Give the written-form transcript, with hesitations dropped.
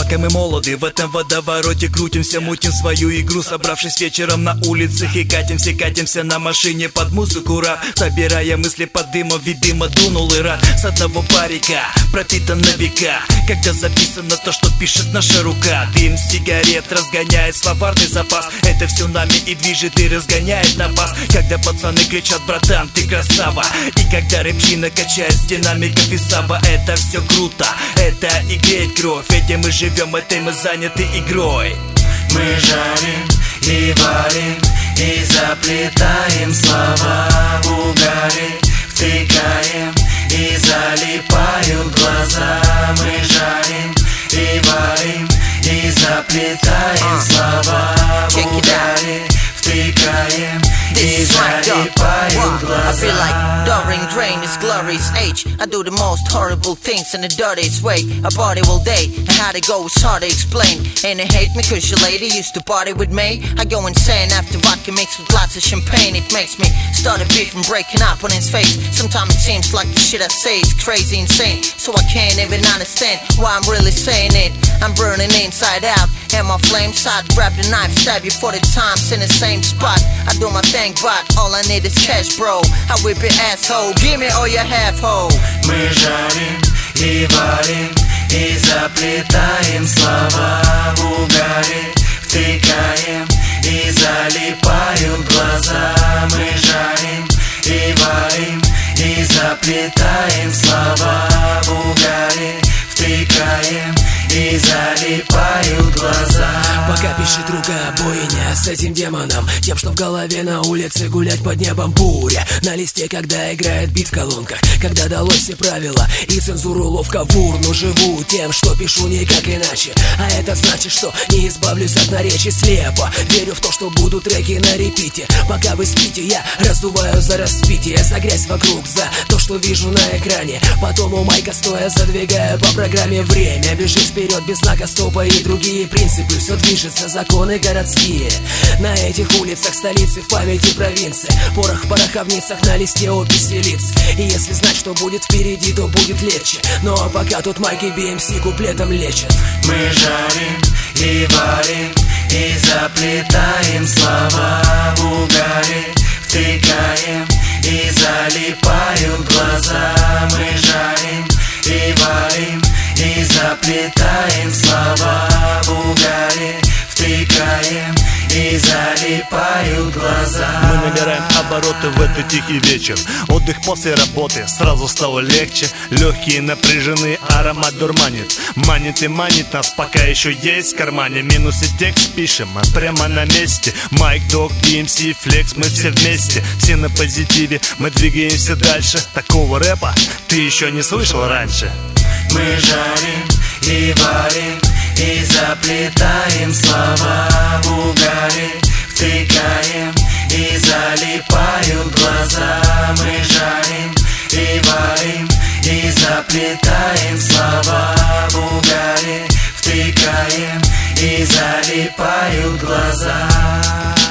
пока мы молоды, в этом водовороте крутимся, мутим свою игру, собравшись вечером на улицах и катимся на машине под музыку рэп, собирая мысли под дымом, видимо дунул и рад с одного парика, пропитан на века, когда записано то, что пишет наша рука. Дым сигарет разгоняет словарный запас, это все нами и движет, и разгоняет на бас. Когда пацаны кричат: братан, ты красава, и когда рэпчина качает с динамиков и саба, это все круто, это и греет кровь, этим мы живем, этой мы заняты игрой. Мы жарим и варим, и заплетаем слова в угаре, втыкаем и залипают глаза. Мы жарим и варим, и заплетаем слова в угаре, втыкаем и залипают глаза. I feel like during drain is glorious age. I do the most horrible things in the dirtiest way. I party all day, and how to go is hard to explain. And they hate me cause your lady used to party with me. I go insane after vodka mixed with lots of champagne. It makes me start a beef and breaking up on his face. Sometimes it seems like the shit I say is crazy insane, so I can't even understand why I'm really saying it. I'm burning inside out, and my flames hot. Grab the knife, stab you 40 times in the same spot. I do my thing, but all I need is cash, bro. I whip your asshole, give me all you have, ho. Мы жарим и варим, и заплетаем слова в угаре, втыкаем и залипают глаза. Мы жарим и варим, и заплетаем слова в угаре, втыкаем и залипают глаза. Пока пишет рука бойня с этим демоном, тем, что в голове на улице гулять под небом буря. На листе, когда играет бит в колонках, когда далось все правила и цензуру ловко в урну. Живу тем, что пишу никак иначе, а это значит, что не избавлюсь от наречий слепо. Верю в то, что будут треки на репите. Пока вы спите, я раздуваю за распитие, за грязь вокруг, за то, что вижу на экране. Потом у майка стоя задвигаю по программе время. Бежит вперед без знака стопа и другие принципы. Все движется, законы городские. На этих улицах столицы, в памяти провинции. Порох в пороховницах, на листе описи лиц. И если знать, что будет впереди, то будет легче. Но пока тут майки BMC куплетом лечат. Мы жарим и варим, и заплетаем слова в угаре, втыкаем и залипают глаза. Мы жарим и варим, и заплетаем слова в угаре, втыкаем и залипают глаза. Мы набираем обороты в этот тихий вечер. Отдых после работы сразу стало легче. Легкие напряжены, аромат дурманит. Манит и манит нас, пока еще есть в кармане. Минус и текст пишем, мы прямо на месте. Майк, Дог, BMC, Flex, мы все вместе. Все на позитиве, мы двигаемся дальше. Такого рэпа ты еще не слышал раньше. Мы жарим и варим, и заплетаем слова в угаре, втыкаем и залипают глаза. Мы жарим и варим, и заплетаем слова в угаре, втыкаем и залипают глаза.